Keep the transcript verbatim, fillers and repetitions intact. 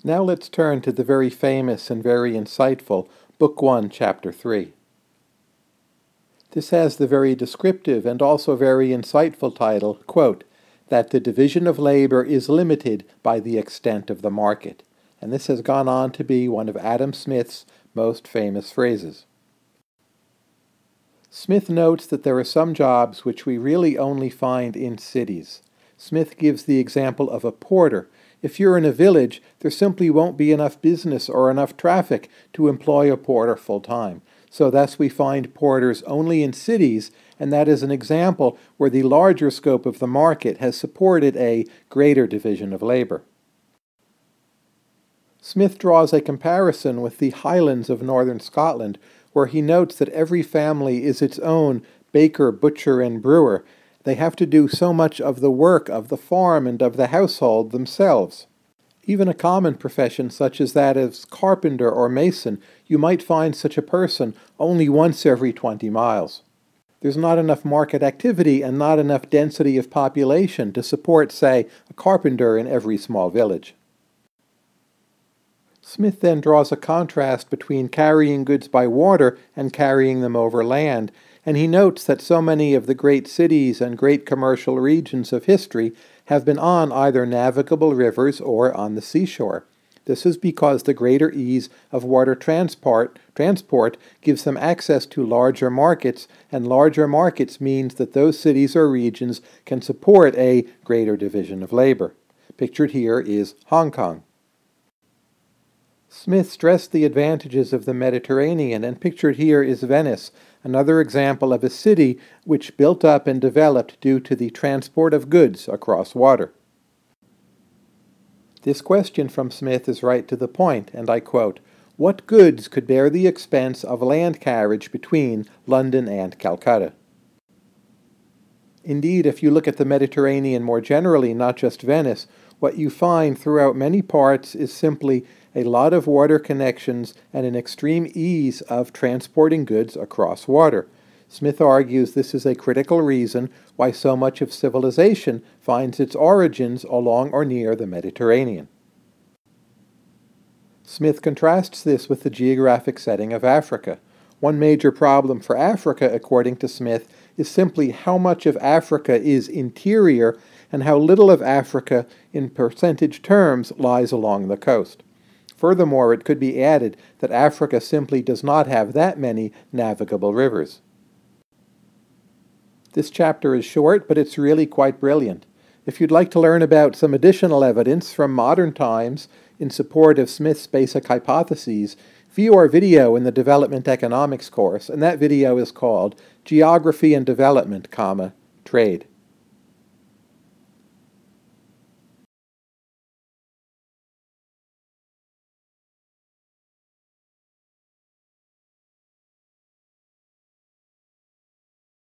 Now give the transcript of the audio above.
Now let's turn to the very famous and very insightful Book one, Chapter three. This has the very descriptive and also very insightful title, quote, that the division of labor is limited by the extent of the market. And this has gone on to be one of Adam Smith's most famous phrases. Smith notes that there are some jobs which we really only find in cities. Smith gives the example of a porter. If you're in a village, there simply won't be enough business or enough traffic to employ a porter full-time. So thus we find porters only in cities, and that is an example where the larger scope of the market has supported a greater division of labor. Smith draws a comparison with the Highlands of northern Scotland, where he notes that every family is its own baker, butcher, and brewer. They have to do so much of the work of the farm and of the household themselves. Even a common profession such as that of carpenter or mason, you might find such a person only once every twenty miles. There's not enough market activity and not enough density of population to support, say, a carpenter in every small village. Smith then draws a contrast between carrying goods by water and carrying them over land, and he notes that so many of the great cities and great commercial regions of history have been on either navigable rivers or on the seashore. This is because the greater ease of water transport, transport gives them access to larger markets, and larger markets means that those cities or regions can support a greater division of labor. Pictured here is Hong Kong. Smith stressed the advantages of the Mediterranean, and pictured here is Venice, another example of a city which built up and developed due to the transport of goods across water. This question from Smith is right to the point, and I quote, "What goods could bear the expense of land carriage between London and Calcutta?" Indeed, if you look at the Mediterranean more generally, not just Venice, what you find throughout many parts is simply a lot of water connections and an extreme ease of transporting goods across water. Smith argues this is a critical reason why so much of civilization finds its origins along or near the Mediterranean. Smith contrasts this with the geographic setting of Africa. One major problem for Africa, according to Smith, is simply how much of Africa is interior and how little of Africa, in percentage terms, lies along the coast. Furthermore, it could be added that Africa simply does not have that many navigable rivers. This chapter is short, but it's really quite brilliant. If you'd like to learn about some additional evidence from modern times in support of Smith's basic hypotheses, view our video in the Development Economics course, and that video is called Geography and Development, comma, Trade.